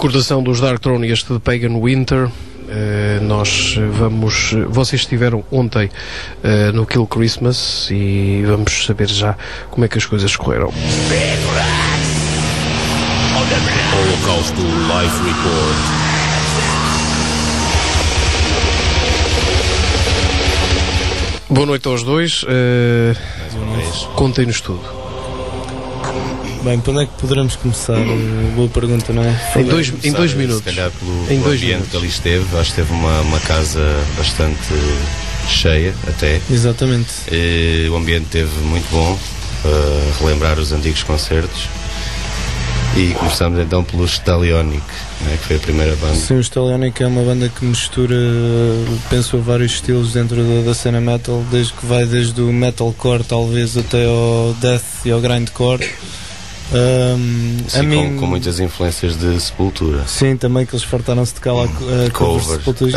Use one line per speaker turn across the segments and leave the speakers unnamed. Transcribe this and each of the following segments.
recordação dos Dark Throne, este de Pagan Winter. Vocês estiveram ontem no Kill Christmas e vamos saber já como é que as coisas correram.
Holocausto Live Report.
Boa noite aos dois. Contem-nos tudo.
Bem, para onde é que poderemos começar? Boa pergunta, não é?
Em dois minutos.
Se calhar pelo ambiente que ali esteve. Acho que teve uma casa bastante cheia até.
Exatamente.
O ambiente esteve muito bom para relembrar os antigos concertos. E começamos então pelo Stalionic, né, que foi a primeira banda.
Sim, o Stalionic é uma banda que mistura, penso, vários estilos dentro da cena metal, desde o metalcore talvez até ao death e ao grindcore.
Sim, com muitas influências de Sepultura.
Sim, também que eles fartaram-se de cá lá covers de Sepultura,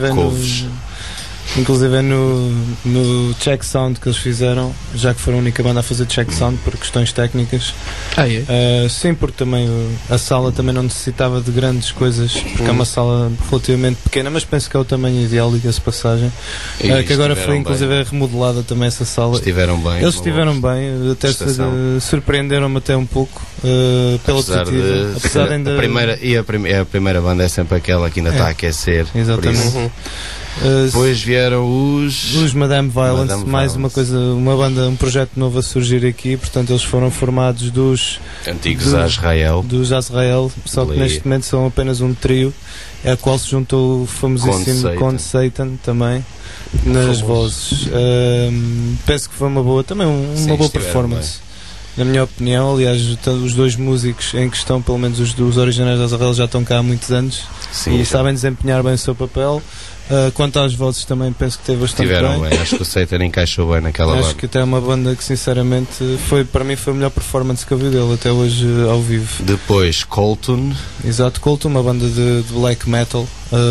inclusive no Check Sound que eles fizeram, já que foram a única banda a fazer Check Sound por questões técnicas. Sim, porque também a sala também não necessitava de grandes coisas, porque é uma sala relativamente pequena, mas penso que é o tamanho ideal, diga-se passagem, que agora foi inclusive remodelada também essa sala.
Estiveram bem.
Eles estiveram bem, até surpreenderam-me até um pouco pela positiva.
Apesar de a primeira banda é sempre aquela que ainda está a aquecer.
Exatamente.
Depois vieram os
Madame Violence, mais uma coisa, uma banda, um projeto novo a surgir aqui. Portanto, eles foram formados dos
antigos Azrael,
só que neste momento são apenas um trio, a qual se juntou o famosíssimo Conde Satan também nas vozes. Penso que foi uma boa performance. Na minha opinião, aliás, os dois músicos em questão, pelo menos os originais da Azrael, já estão cá há muitos anos e sabem desempenhar bem o seu papel. Quanto às vozes também penso que teve bastante bem.
Acho que o Satan encaixou bem naquela banda.
Acho que até é uma banda que sinceramente para mim foi a melhor performance que eu vi dele até hoje ao vivo.
Depois Colton.
Exato, Colton, uma banda de black metal,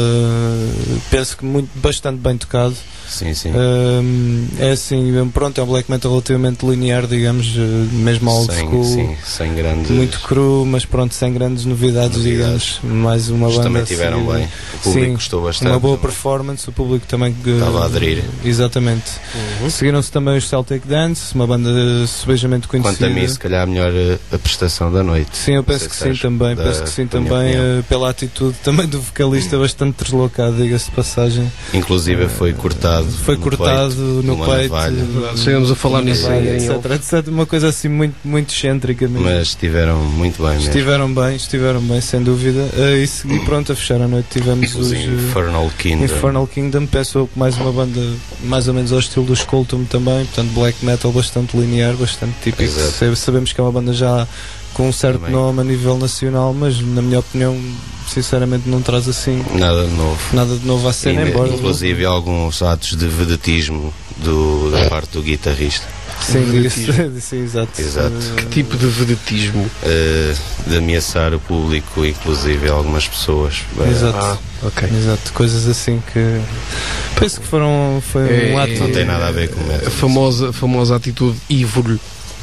penso que bastante bem tocado.
Sim.
É assim, pronto, é um black metal relativamente linear, digamos, mesmo old school,
sem grandes...
muito cru, mas pronto, sem grandes novidades. Digamos, mais uma banda.
Também tiveram bem, o público gostou bastante.
Uma boa performance, o público também
estava a aderir.
Exatamente. Seguiram-se também os Celtic Dance, uma banda subejamente conhecida.
Quanto a mim, se calhar a melhor a prestação da noite.
Sim, eu penso que sim também, pela atitude também do vocalista, bastante deslocado, diga-se de passagem.
Inclusive foi cortado no peito.
Chegamos a falar nisso,
etc. Uma coisa assim muito excêntrica mesmo.
Mas estiveram muito bem mesmo.
Estiveram bem, sem dúvida. E pronto, a fechar a noite tivemos os Infernal Kingdom. Peço mais uma banda mais ou menos ao estilo dos Colton também, portanto black metal bastante linear, bastante típico.
Exato.
Sabemos que é uma banda já com um certo nome a nível nacional, mas na minha opinião sinceramente não traz assim
nada de novo
à cena, embora
inclusive alguns atos de vedetismo da parte do guitarrista.
Sim, exato.
Que tipo de vedetismo?
De ameaçar o público, inclusive algumas pessoas.
Exato. Exato, coisas assim que penso que foi um ato.
Não tem nada a ver com
isso. A famosa atitude evil.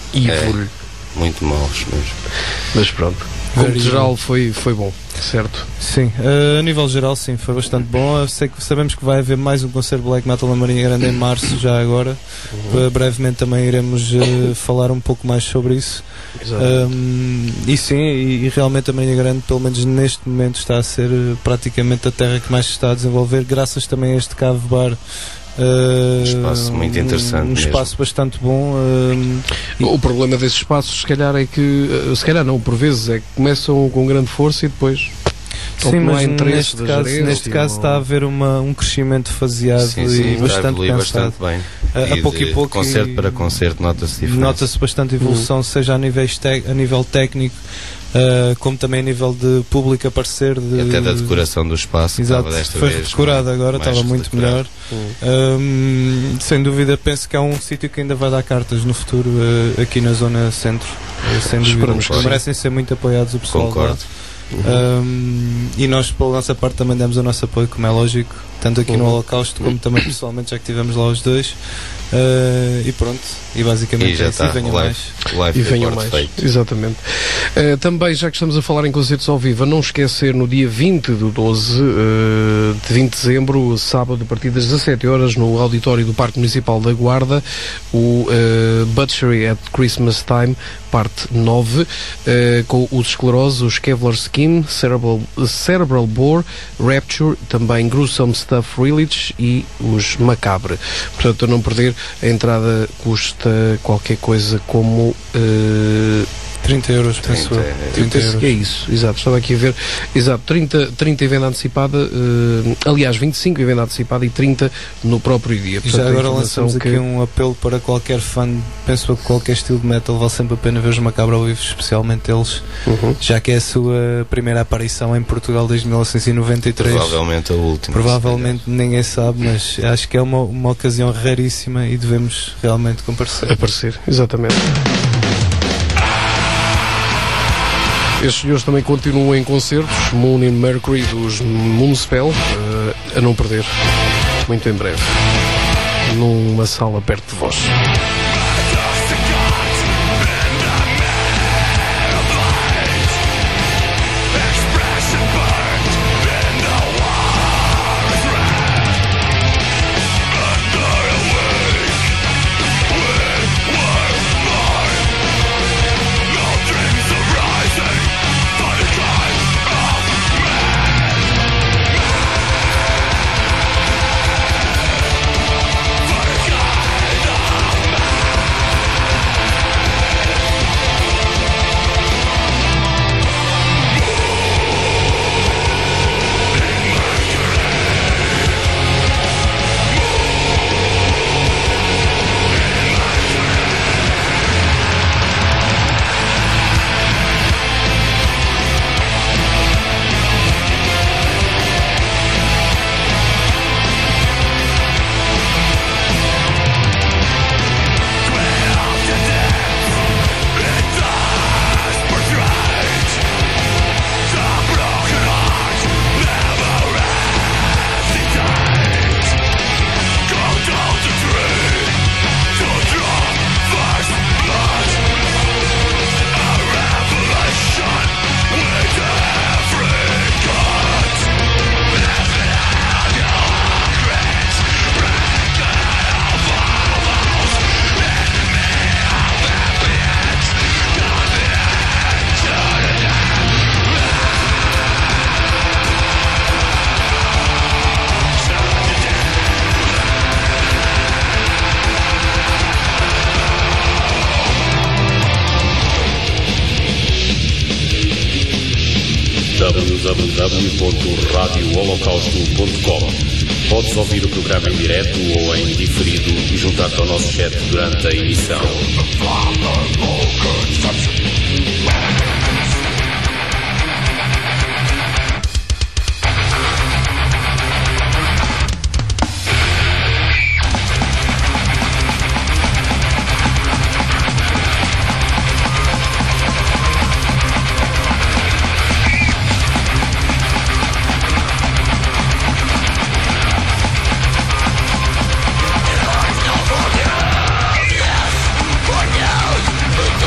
Muito maus mesmo.
Mas pronto, como geral foi bom, certo?
Sim, a nível geral sim, foi bastante bom. Sabemos que vai haver mais um concerto de Black Metal na Marinha Grande em março, já agora. Brevemente também iremos falar um pouco mais sobre isso. E sim, e realmente a Marinha Grande, pelo menos neste momento, está a ser praticamente a terra que mais se está a desenvolver, graças também a este Cave Bar.
Um espaço muito interessante,
um espaço bastante bom.
O problema desses espaços, se calhar, é que, por vezes, é que começam com grande força e depois.
Sim, mas neste caso está a haver um crescimento faseado e bastante pensado.
Bastante bem.
A pouco e pouco,
concerto para concerto, nota-se diferença.
Nota-se bastante evolução, seja a nível técnico, como também a nível de público aparecer.
Até da decoração do espaço.
Exato, foi redecorado agora, estava muito melhor. Sem dúvida, penso que é um sítio que ainda vai dar cartas no futuro aqui na zona centro. Sem dúvida, merecem ser muito apoiados o pessoal.
Concordo.
E nós, pela nossa parte, também demos o nosso apoio, como é lógico. tanto aqui no Holocausto como também pessoalmente, já que estivemos lá os dois. E pronto, e basicamente
é isso, e venham mais.
E venham mais, exatamente. Também, já que estamos a falar em concertos ao vivo, não esquecer, no dia 20 de 12 de 20 de dezembro, sábado, a partir das 17 horas, no auditório do Parque Municipal da Guarda, o Butchery at Christmas Time, parte 9, com os Esclerosos, os Kevlar Skin, Cerebral Bore, Rapture, também Gruesome Stuff Village e os Macabre. Portanto, a não perder, a entrada custa qualquer coisa como
30 euros, penso eu.
30 euros. Que é isso, exato, estava aqui a ver, exato, 30 em venda antecipada, aliás 25 em venda antecipada e 30 no próprio dia.
Portanto, já agora lançamos aqui um apelo para qualquer fã, penso que qualquer estilo de metal vale sempre a pena ver os Macabre ao vivo, especialmente eles, já que é a sua primeira aparição em Portugal desde 1993.
Provavelmente a última.
Provavelmente ninguém sabe, mas acho que é uma ocasião raríssima e devemos realmente comparecer.
Aparecer, exatamente. Estes senhores também continuam em concertos, Moon and Mercury dos Moonspell, a não perder, muito em breve, numa sala perto de vós.
www.radioholocausto.com. Podes ouvir o programa em direto ou em diferido e juntar-te ao nosso chat durante a emissão.
But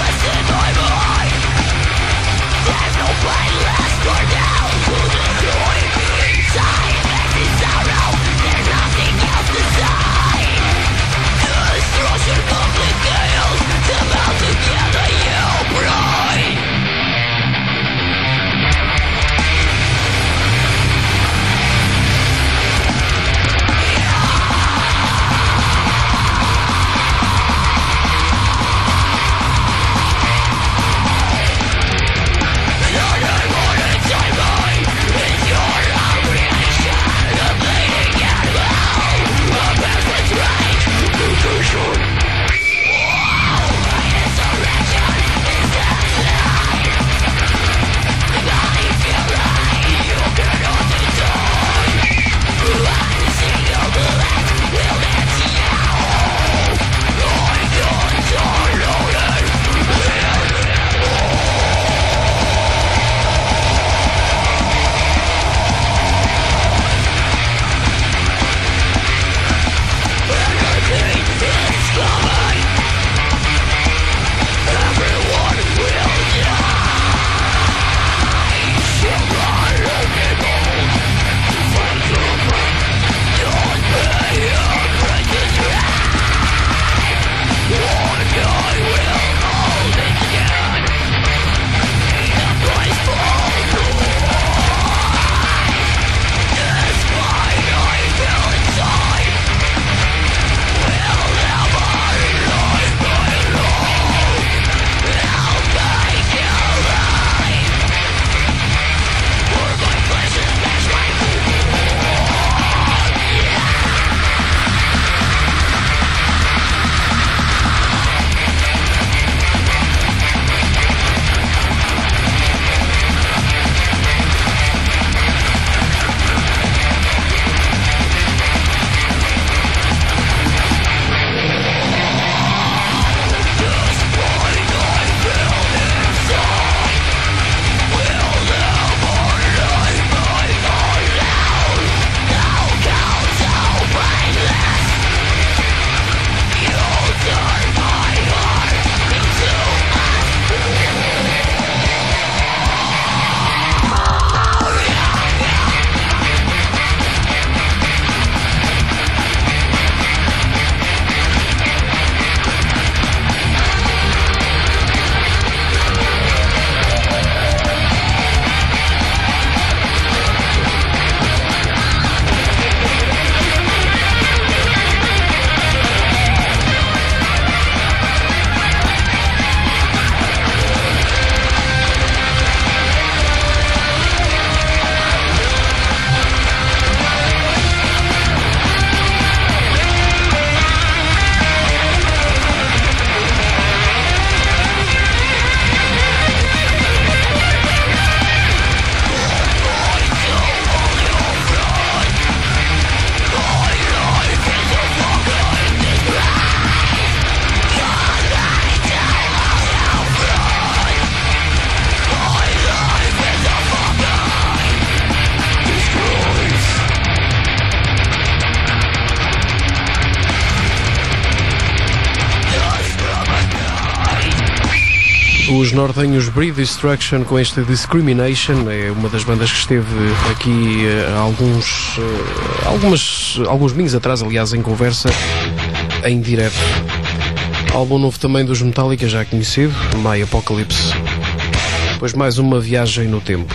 Os nortenhos Breed Destruction com esta Discrimination, é uma das bandas que esteve aqui alguns domingos atrás, aliás, em conversa em direto. Álbum novo também dos Metallica, já conhecido, My Apocalypse. Depois mais uma viagem no tempo.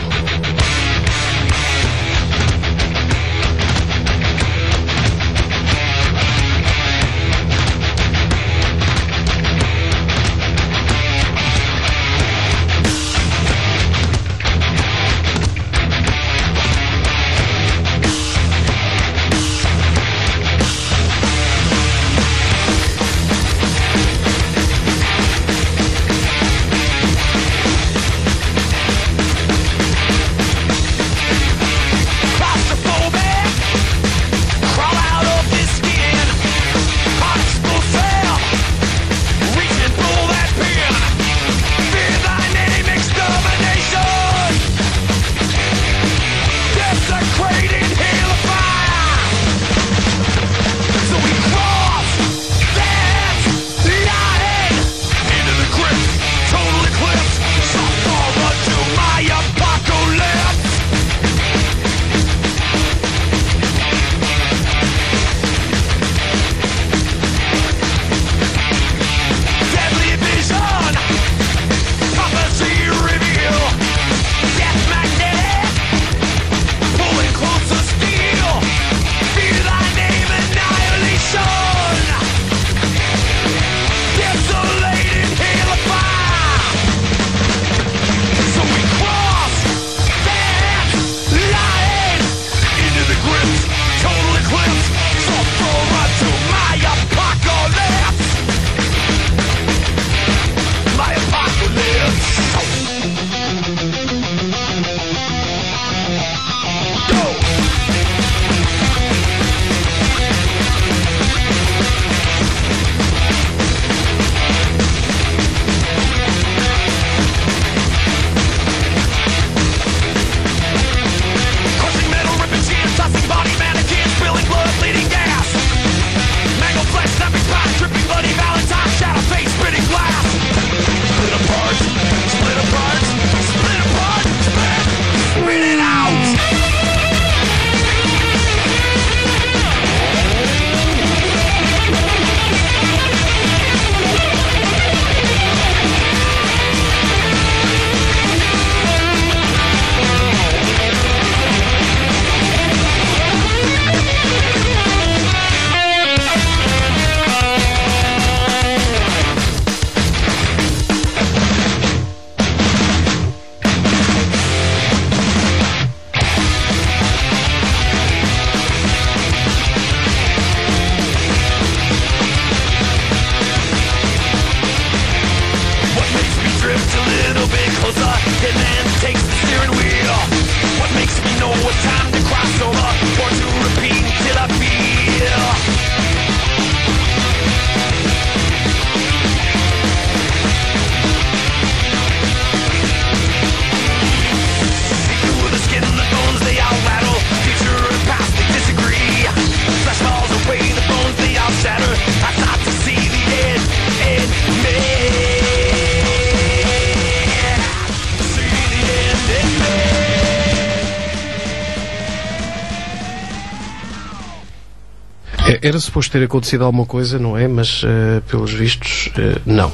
Era suposto ter acontecido alguma coisa, não é? Mas, pelos vistos, não.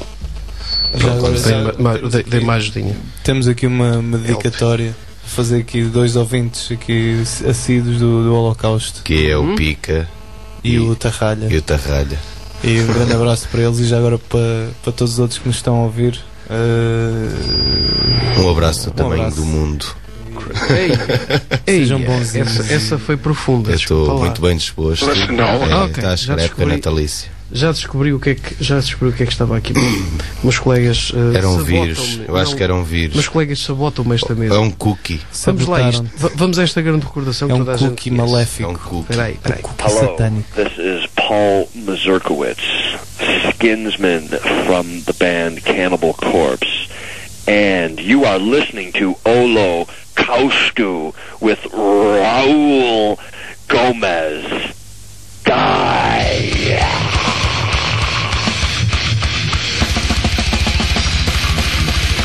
Dei mais ajudinha.
Temos aqui uma dedicatória a fazer aqui 2 ouvintes aqui assíduos do Holocausto.
Que é o Pica
e o Tarralha. E um grande abraço para eles e já agora para todos os outros que nos estão a ouvir.
Um abraço do tamanho do mundo.
Sejam bonzinhos. Essa foi profunda.
Estou muito bem disposto. Está a chegar a época natalícia.
Já descobri o que é que estava aqui. Meus colegas
era um vírus. Eu acho que era um vírus.
Meus colegas sabotam-me esta mesa.
É um cookie.
Vamos lá isto. Vamos a esta grande recordação que toda a gente.
É um cookie maléfico.
É um cookie.
Peraí.
Hello, this is Paul Mazurkowitz, Skinsman from the band Cannibal Corpse, and you are listening to Holocausto with Raul Gomez. Die!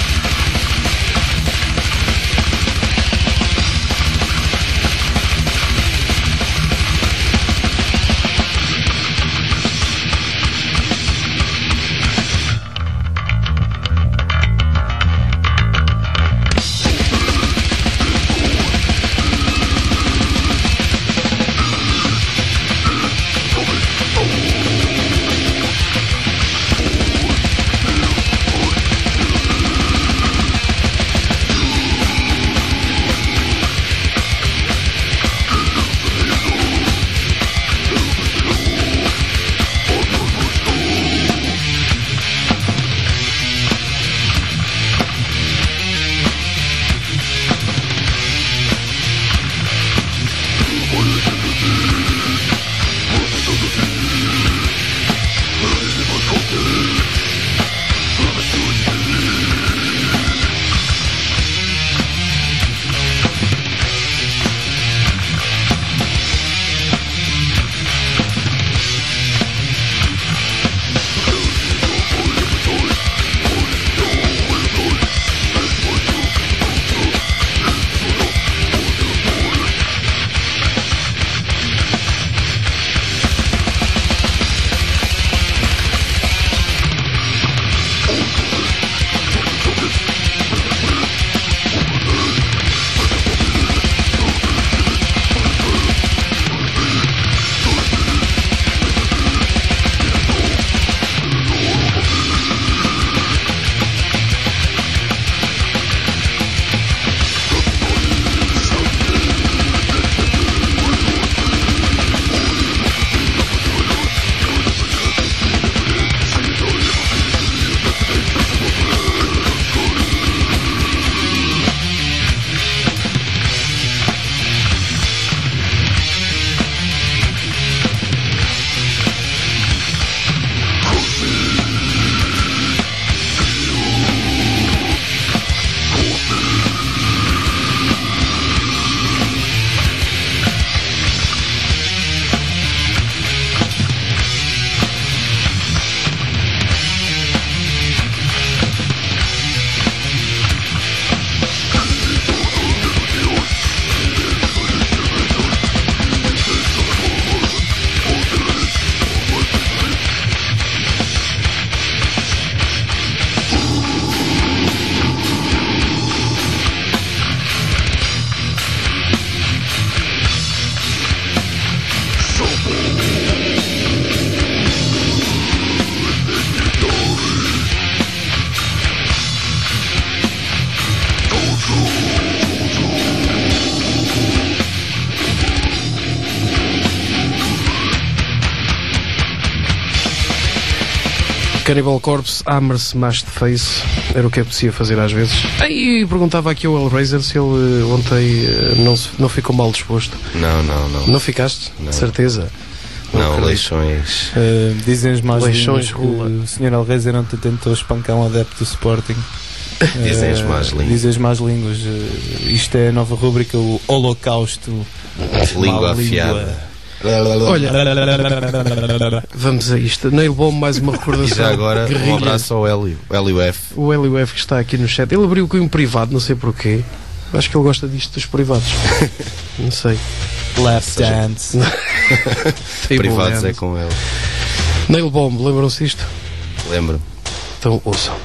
Cannibal Corpse, Hammer Smash the Face, era o que é possível fazer às vezes. E perguntava aqui ao Hellraiser se ele ontem não ficou mal disposto.
Não.
Não ficaste?
Não.
De certeza?
Não, leixões.
Dizem os mais
leixões
rula. O Sr. Hellraiser ontem tentou espancar um adepto do Sporting.
Dizem as más línguas.
Dizem as más línguas. Isto é a nova rúbrica, o Holocausto.
Língua afiada.
Olha, vamos a isto. Nail Bomb, mais uma recordação.
E já agora,
guerrilha.
um abraço ao Hélio F.
O Hélio F que está aqui no chat. Ele abriu com um privado, não sei porquê. Acho que ele gosta disto dos privados. Não sei.
Left Dance.
Privados é com ele.
Nail Bomb, lembram-se disto?
Lembro.
Então ouçam.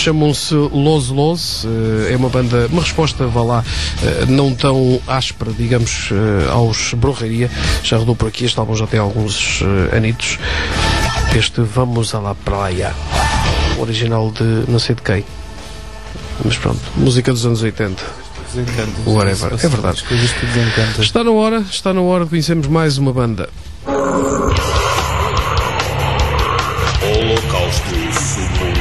chamam-se Los, é uma banda, uma resposta, vá lá, não tão áspera, digamos, aos Brujeria. Já rodou por aqui, este álbum já tem alguns anitos. Este Vamos a la Praia, original de não sei de quem, mas pronto, música dos anos 80. Whatever, é verdade. Está na hora de conhecermos mais uma banda.
Holocausto Sumo.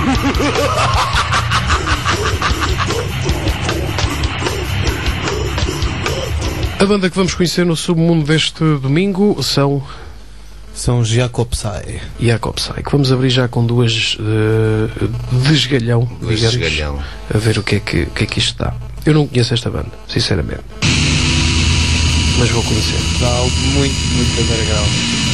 A banda que vamos conhecer no submundo deste domingo são
Jakobsai,
que vamos abrir já com duas de esgalhão, a ver o que é que isto dá. Eu não conheço esta banda, sinceramente, mas vou conhecer.
Dá algo muito underground.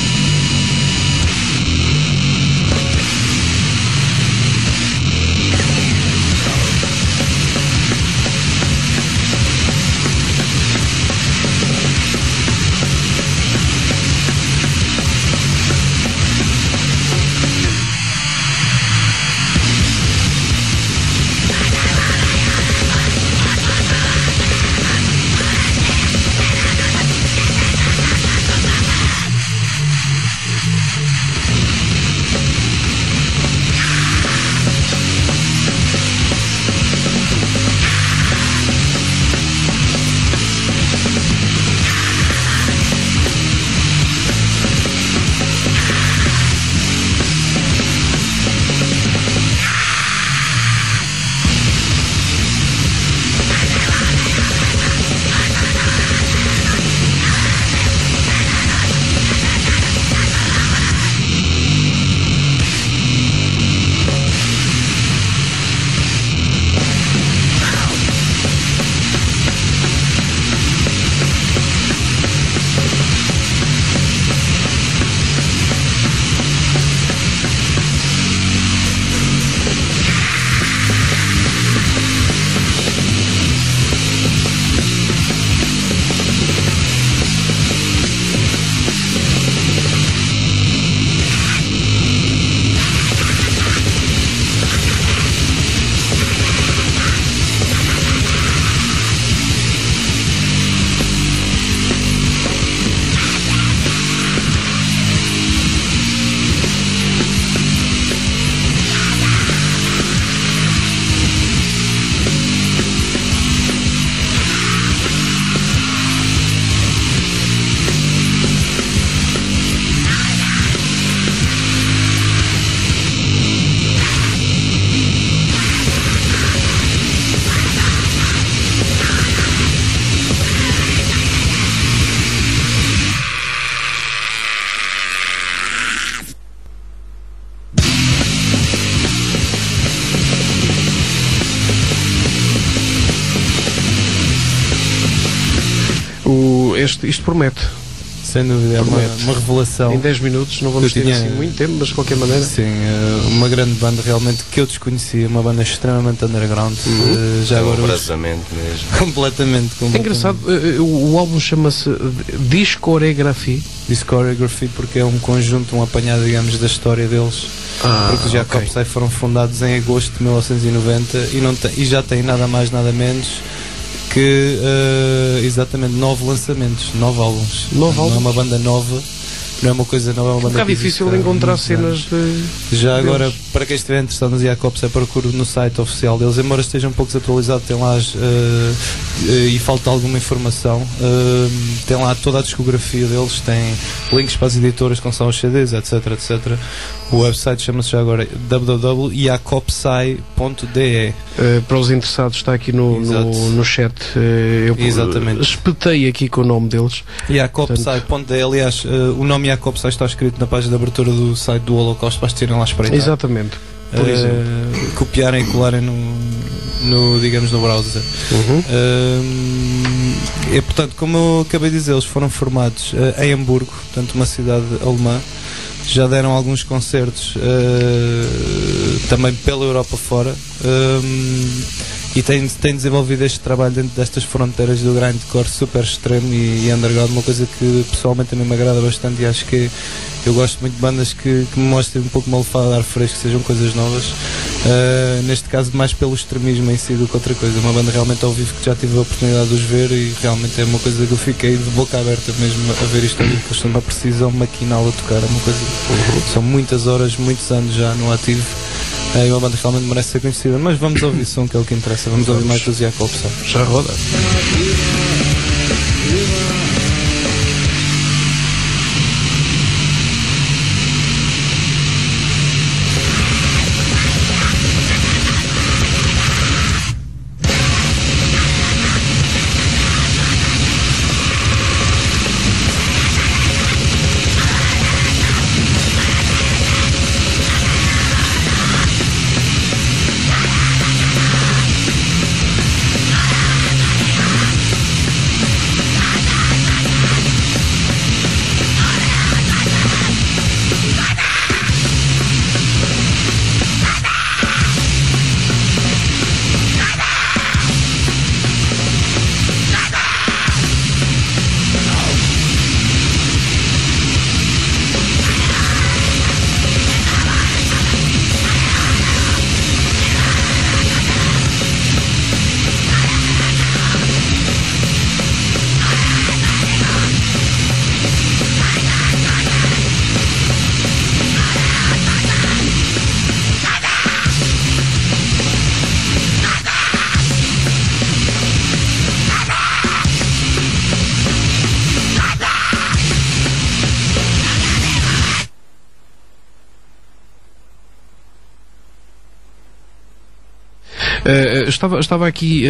Isto promete.
Sem dúvida, é uma revelação.
Em 10 minutos não vamos ter assim muito tempo, mas de qualquer maneira.
Sim, uma grande banda realmente que eu desconhecia, uma banda extremamente underground. Já agora
mesmo.
Completamente.
É engraçado, o álbum chama-se Discography,
porque é um conjunto, um apanhado, digamos, da história deles. Porque os Jakobsai foram fundados em agosto de 1990 e já têm nada mais, nada menos que exatamente 9 lançamentos, 9 álbuns. Não é uma banda nova, não é uma coisa nova, é uma banda
difícil de encontrar cenas
já deles. Agora, para quem estiver interessado nos Jakobsai, procure no site oficial deles, embora esteja um pouco desatualizado, tem lá e falta alguma informação, tem lá toda a discografia deles, tem links para as editoras com são os CDs, etc, etc. O website chama-se já agora www.jakobsai.de.
Para os interessados, está aqui no chat. Eu espetei aqui com o nome deles.
Jakobsai.de. Aliás, o nome Jakobsai está escrito na página de abertura do site do Holocausto, para terem lá espreitar.
Exatamente. Por exemplo,
copiarem e colarem digamos, no browser. E portanto, como eu acabei de dizer, eles foram formados em Hamburgo, portanto uma cidade alemã. Já deram alguns concertos também pela Europa fora, e tem desenvolvido este trabalho dentro destas fronteiras do grindcore super extremo e underground, uma coisa que pessoalmente também me agrada bastante, e acho que eu gosto muito de bandas que me mostrem um pouco uma lefada de ar fresco, que sejam coisas novas. Neste caso mais pelo extremismo em si do que outra coisa. Uma banda realmente ao vivo que já tive a oportunidade de os ver e realmente é uma coisa que eu fiquei de boca aberta mesmo a ver isto ali, porque eles estão uma precisão maquinal a tocar, é uma coisa, são muitas horas, muitos anos já no ativo. É uma banda que realmente merece ser conhecida, mas vamos ouvir som, que é o que interessa. Vamos ouvir mais do Jacob Psy.
Já roda. Estava aqui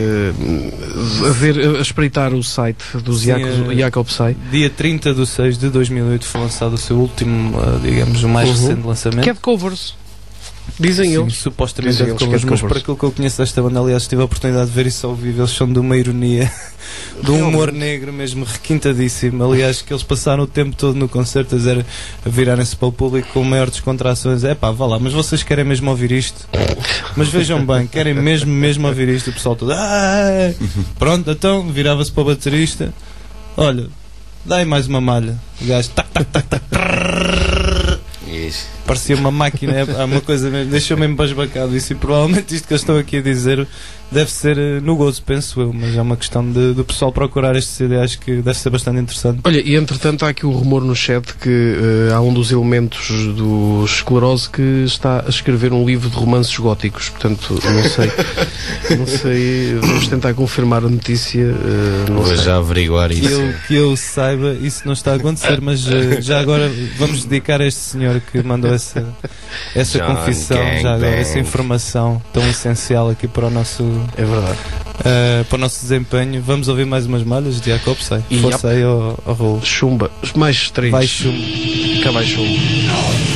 a espreitar o site do Jacob Psy.
Dia 30/6/2008 foi lançado o seu último, digamos, o mais recente lançamento.
Que é de covers. Dizem eles.
Supostamente é de covers, mas para aquilo que eu conheço desta banda, aliás, tive a oportunidade de ver isso ao vivo, eles são de uma ironia, de um humor negro mesmo requintadíssimo. Aliás, que eles passaram o tempo todo no concerto a virarem-se para o público com maior descontrações. É pá, vá lá, mas vocês querem mesmo ouvir isto? Mas vejam bem, querem mesmo ouvir isto? O pessoal todo, pronto, então virava-se para o baterista, olha, dá aí mais uma malha. O gajo, tac. Parecia uma máquina, é uma coisa mesmo, deixou-me embasbacado isso, e provavelmente isto que eles estão aqui a dizer deve ser no gozo, penso eu, mas é uma questão do pessoal procurar este CD, acho que deve ser bastante interessante.
Olha, e entretanto há aqui o rumor no chat que há um dos elementos do Esclerose que está a escrever um livro de romances góticos, portanto, não sei, vamos tentar confirmar a notícia.
Vou já averiguar isso.
Que eu saiba, isso não está a acontecer, mas já agora vamos dedicar a este senhor que mandou essa confissão, já agora, essa informação tão essencial aqui para o nosso...
É verdade.
Para o nosso desempenho. Vamos ouvir mais umas malhas de Jacob Psy. Força aí ao rolo.
Chumba. Mais 3.
Vai chumbo.
Cá vai chumbo.